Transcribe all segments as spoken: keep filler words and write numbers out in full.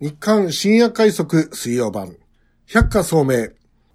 日刊深夜快速水曜版百花聡明。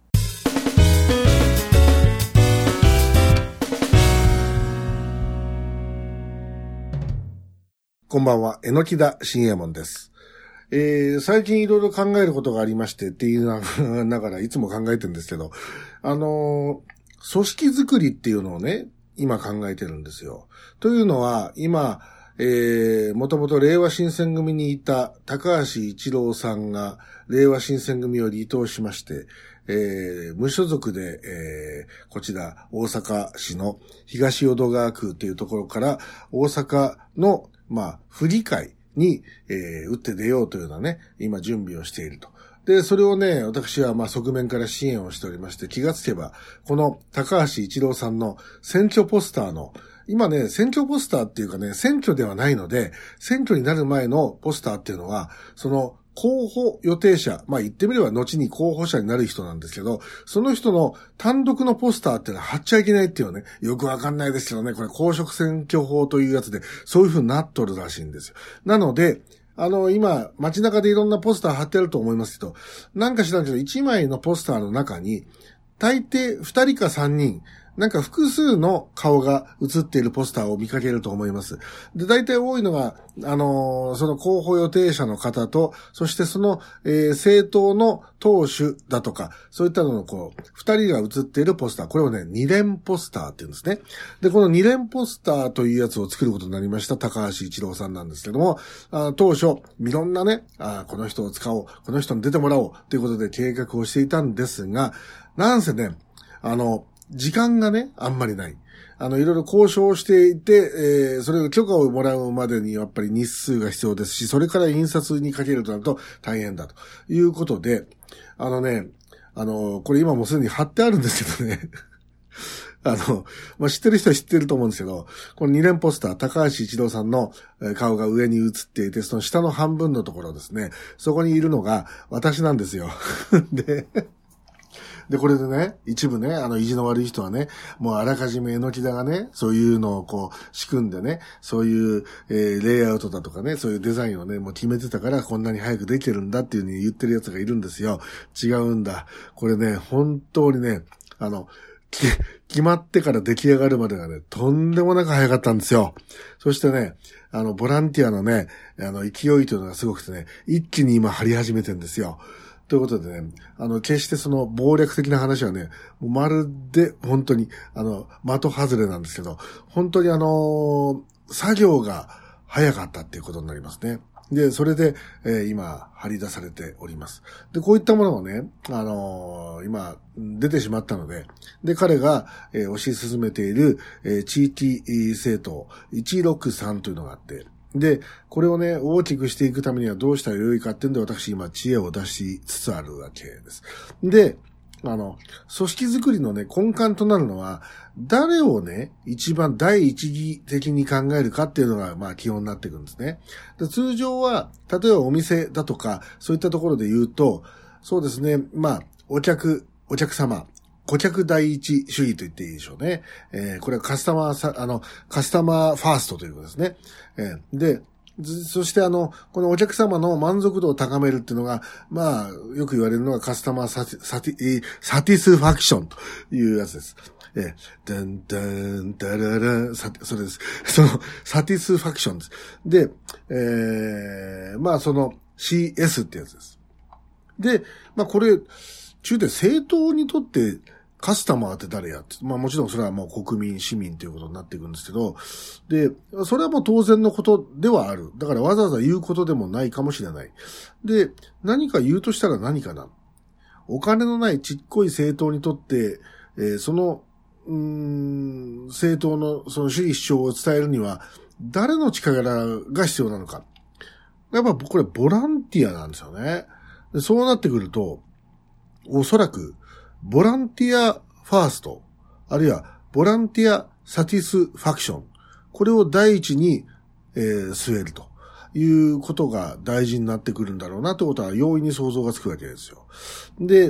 こんばんは、榎田信右衛門です。えー、最近いろいろ考えることがありましてって言いながらいつも考えてるんですけど、あのー、組織づくりっていうのをね、今考えてるんですよ。というのは、今、えー、もともと令和新選組にいた高橋一郎さんが令和新選組を離党しまして、えー、無所属で、えー、こちら大阪市の東淀川区というところから大阪の、まあ、府議会に、えー、打って出ようというようなね、今準備をしていると。で、それをね、私はまあ側面から支援をしておりまして、気がつけば、この高橋一郎さんの選挙ポスターの、今ね、選挙ポスターっていうかね、選挙ではないので、選挙になる前のポスターっていうのは、その候補予定者、まあ言ってみれば後に候補者になる人なんですけど、その人の単独のポスターっていうのは貼っちゃいけないっていうのね、よくわかんないですけどね、これ公職選挙法というやつで、そういう風になっとるらしいんですよ。なので、あの、今、街中でいろんなポスター貼ってあると思いますけど、なんか知らんけど、いちまいのポスターの中に、大抵ふたりかさんにん、なんか複数の顔が映っているポスターを見かけると思います。で、大体多いのが、あのー、その候補予定者の方と、そしてその、えー、政党の党首だとか、そういったののこう、二人が映っているポスター。これをね、二連ポスターって言うんですね。で、この二連ポスターというやつを作ることになりました高橋一郎さんなんですけども、あ当初、いろんなね、あこの人を使おう、この人に出てもらおうということで計画をしていたんですが、なんせね、あの、時間がね、あんまりない。あの、いろいろ交渉していて、えー、それを許可をもらうまでにやっぱり日数が必要ですし、それから印刷にかけるとなると大変だということで、あのね、あの、これ今もうすでに貼ってあるんですけどね。あの、まあ、知ってる人は知ってると思うんですけど、この二連ポスター、高橋一郎さんの顔が上に映っていて、その下の半分のところですね、そこにいるのが私なんですよ。で、で、これでね、一部ね、あの、意地の悪い人はね、もうあらかじめ榎田がね、そういうのをこう、仕組んでね、そういう、えー、レイアウトだとかね、そういうデザインをね、もう決めてたからこんなに早くできてるんだっていう風に言ってる奴がいるんですよ。違うんだ。これね、本当にね、あの、決まってから出来上がるまでがね、とんでもなく早かったんですよ。そしてね、あの、ボランティアのね、あの、勢いというのがすごくてね、一気に今張り始めてるんですよ。ということでね、あの、決してその謀略的な話はね、もうまるで本当に、あの、的外れなんですけど、本当にあの、作業が早かったっていうことになりますね。で、それで、えー、今、張り出されております。で、こういったものをね、あのー、今、出てしまったので、で、彼が、えー、推し進めている、えー、地域政党いちろくさんというのがあって、で、これをね、大きくしていくためにはどうしたらよいかっていうんで、私今知恵を出しつつあるわけです。で、あの、組織づくりのね、根幹となるのは、誰をね、一番第一義的に考えるかっていうのが、まあ基本になってくるんですね。で通常は、例えばお店だとか、そういったところで言うと、そうですね、まあ、お客、お客様、顧客第一主義と言っていいでしょうね。えー、これはカスタマーさ、あの、カスタマーファーストということですね。えー、で、そしてあの、このお客様の満足度を高めるっていうのが、まあ、よく言われるのがカスタマーサティ、サティ、サティスファクションというやつです。えー、ダンダンダララサそれです。その、サティスファクションです。で、えー、まあその シーエス ってやつです。で、まあこれ、中で政党にとって、カスタマーって誰やって。まあもちろんそれはもう国民、市民ということになっていくんですけど、で、それはもう当然のことではある。だからわざわざ言うことでもないかもしれない。で、何か言うとしたら何かな。お金のないちっこい政党にとって、えー、その、うーん、政党のその主義主張を伝えるには、誰の力が必要なのか。やっぱこれボランティアなんですよね。でそうなってくると、おそらく、ボランティアファースト、あるいはボランティアサティスファクション、これを第一に、えー、据えるということが大事になってくるんだろうなということは容易に想像がつくわけですよ。で、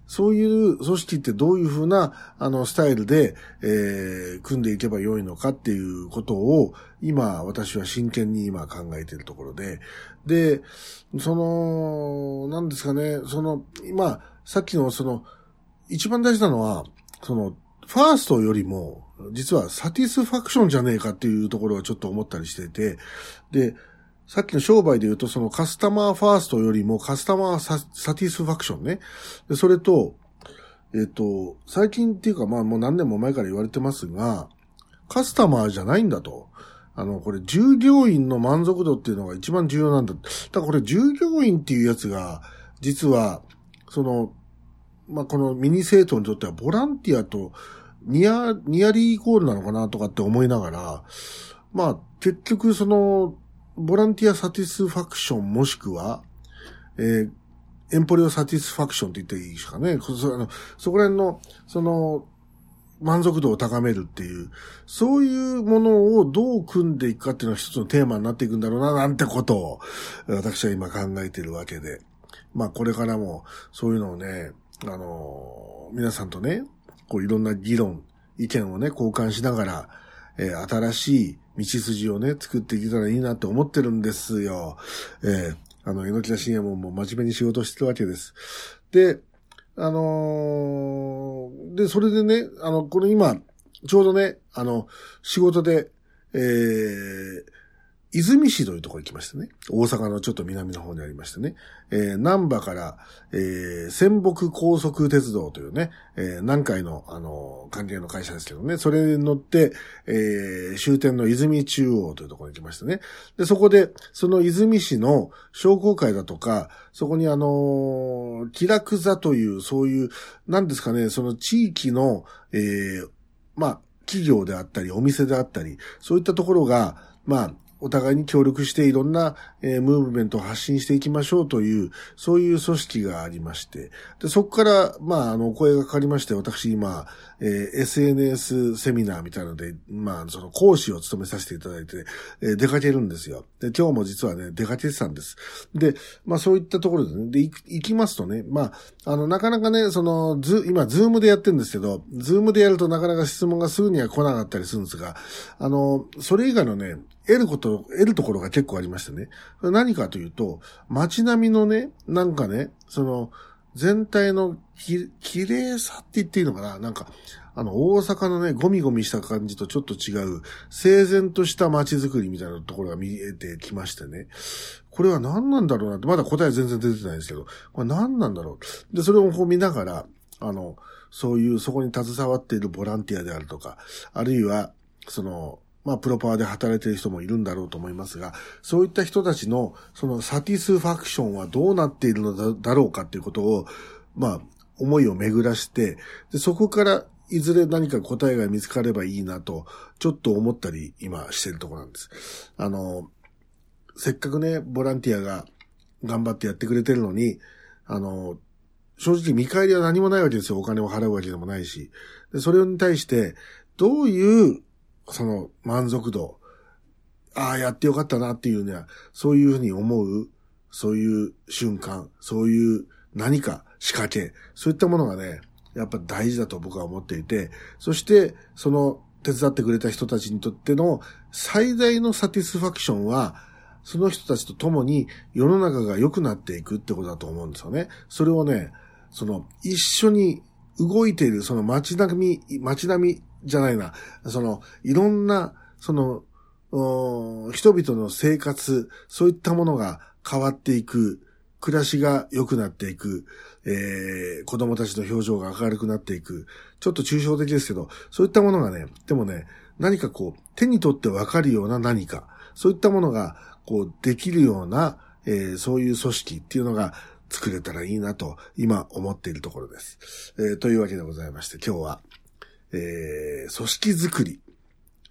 そういう組織ってどういうふうな、あの、スタイルで、えー、組んでいけばよいのかっていうことを、今、私は真剣に今考えているところで、で、その、なんですかね、その、今、さっきのその、一番大事なのは、その、ファーストよりも、実はサティスファクションじゃねえかっていうところはちょっと思ったりしていて、で、さっきの商売で言うと、そのカスタマーファーストよりもカスタマーサ、サティスファクションね。で、それと、えっと、最近っていうかまあもう何年も前から言われてますが、カスタマーじゃないんだと。あの、これ従業員の満足度っていうのが一番重要なんだ。だからこれ従業員っていうやつが、実は、その、まあ、このミニ政党にとってはボランティアとニア、ニアリーイコールなのかなとかって思いながら、まあ、結局その、ボランティアサティスファクションもしくは、えー、エンポリオサティスファクションって言っていいですかね。そ、あの、そこら辺の、その、満足度を高めるっていう、そういうものをどう組んでいくかっていうのが一つのテーマになっていくんだろうな、なんてことを、私は今考えているわけで。まあ、これからも、そういうのをね、あの、皆さんとね、こういろんな議論、意見をね、交換しながら、えー、新しい道筋をね、作っていけたらいいなと思ってるんですよ。えー、あの、榎田信也ももう真面目に仕事してるわけです。で、あのー、で、それでね、あの、これ今、ちょうどね、あの、仕事で、えー、泉市というところに行きましてね。大阪のちょっと南の方にありましてね。えー、難波から、えー、仙北高速鉄道というね、えー、南海の、あの、関係の会社ですけどね。それに乗って、えー、終点の泉中央というところに行きましてね。で、そこで、その泉市の商工会だとか、そこにあの、気楽座という、そういう、なんですかね、その地域の、えー、まあ、企業であったり、お店であったり、そういったところが、まあ、お互いに協力していろんな、えー、ムーブメントを発信していきましょうという、そういう組織がありまして、で、そこから、まあ、あの、お声がかかりまして、私今、えー、エスエヌエス セミナーみたいなので、まあ、その講師を務めさせていただいて、えー、出かけるんですよ。で、今日も実はね、出かけてたんです。で、まあ、そういったところでね、で、行きますとね、まあ、あの、なかなかね、その、ズ、今、ズームでやってるんですけど、ズームでやるとなかなか質問がすぐには来なかったりするんですが、あの、それ以外のね、得ること、得るところが結構ありましてね。何かというと、街並みのね、なんかね、その、全体のき、綺麗さって言っていいのかな、なんか、あの、大阪のね、ゴミゴミした感じとちょっと違う、整然とした街づくりみたいなところが見えてきましてね。これは何なんだろうなって、まだ答え全然出てないんですけど、これ何なんだろう。で、それをこう見ながら、あの、そういう、そこに携わっているボランティアであるとか、あるいは、その、まあ、プロパワーで働いている人もいるんだろうと思いますが、そういった人たちの、そのサティスファクションはどうなっているの だ, だろうかっていうことを、まあ、思いを巡らして、で、そこからいずれ何か答えが見つかればいいなと、ちょっと思ったり、今しているところなんです。あの、せっかくね、ボランティアが頑張ってやってくれてるのに、あの、正直見返りは何もないわけですよ。お金を払うわけでもないし。で、それに対して、どういうその満足度、ああ、やってよかったなっていうね、そういうふうに思う、そういう瞬間、そういう何か仕掛け、そういったものがね、やっぱ大事だと僕は思っていて、そしてその手伝ってくれた人たちにとっての最大のサティスファクションは、その人たちと共に世の中が良くなっていくってことだと思うんですよね。それをね、その一緒に動いているその街並み、街並み、じゃないな。その、いろんな、その、人々の生活、そういったものが変わっていく、暮らしが良くなっていく、えー、子供たちの表情が明るくなっていく、ちょっと抽象的ですけど、そういったものがね、でもね、何かこう、手に取ってわかるような何か、そういったものが、こう、できるような、えー、そういう組織っていうのが作れたらいいなと、今思っているところです。えー、というわけでございまして、今日は、えー、組織づくり。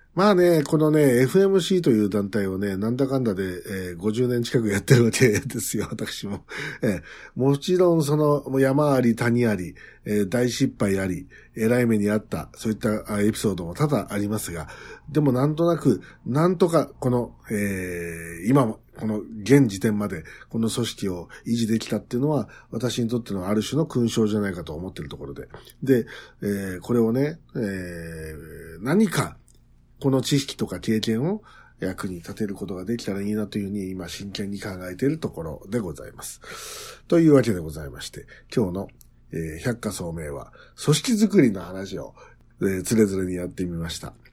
まあね、このね、エフエムシー という団体をね、なんだかんだで、えー、ごじゅうねん近くやってるわけですよ、私も。えー、もちろんその山あり谷あり、えー、大失敗あり、偉い目にあった、そういったエピソードも多々ありますが、でもなんとなく、なんとかこの、えー、今、この現時点までこの組織を維持できたっていうのは私にとってのある種の勲章じゃないかと思っているところで。で、えー、これをね、えー、何かこの知識とか経験を役に立てることができたらいいなというふうに今真剣に考えているところでございます。というわけでございまして、今日の、えー、百科聡明は組織づくりの話を、えー、つれづれにやってみました。